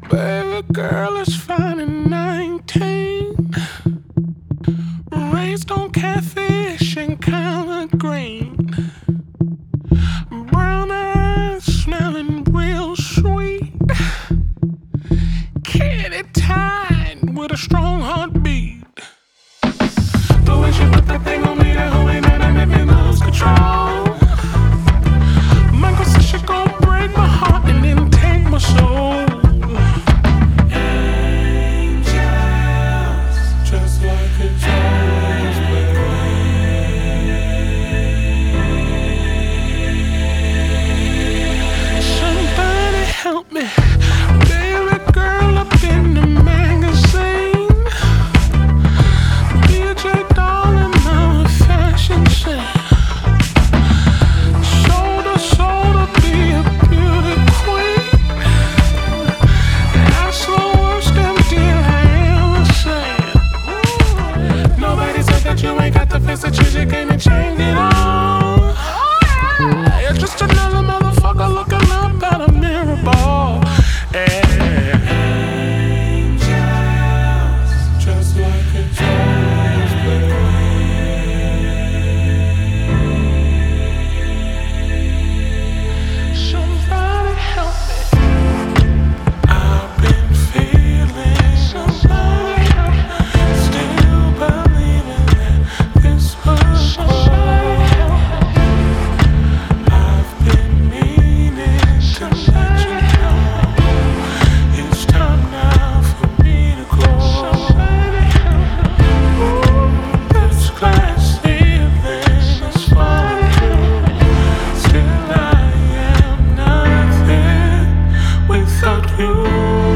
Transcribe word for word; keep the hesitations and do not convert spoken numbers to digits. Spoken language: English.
Baby girl is fine and nineteen, raised on catfish and collard green, brown eyes smelling real sweet, kitty tied with a strong heartbeat. The way she put that thing on me, that whole ain't nothing make me lose control. Michael said she gon' break my heart and then take my soul. Angels, just like a jazz band. Somebody help me, baby girl up in the magazine. D J darling, I'm a fashion scene. Sold her, sold her, be a beauty queen. That's the worst damn deal I ever seen. Nobody said that you ain't got the face that you came and changed it all. You're just another motherfucker looking up at a mirror ball. Angels, just like a jazz band. Somebody help me. I've been feeling somebody help me. Still believing that this was somebody help me. I've been meaning to let you know it's time now for me to go. Somebody help me. Ooh, this glass ceiling is falling through. Still I am nothing without you.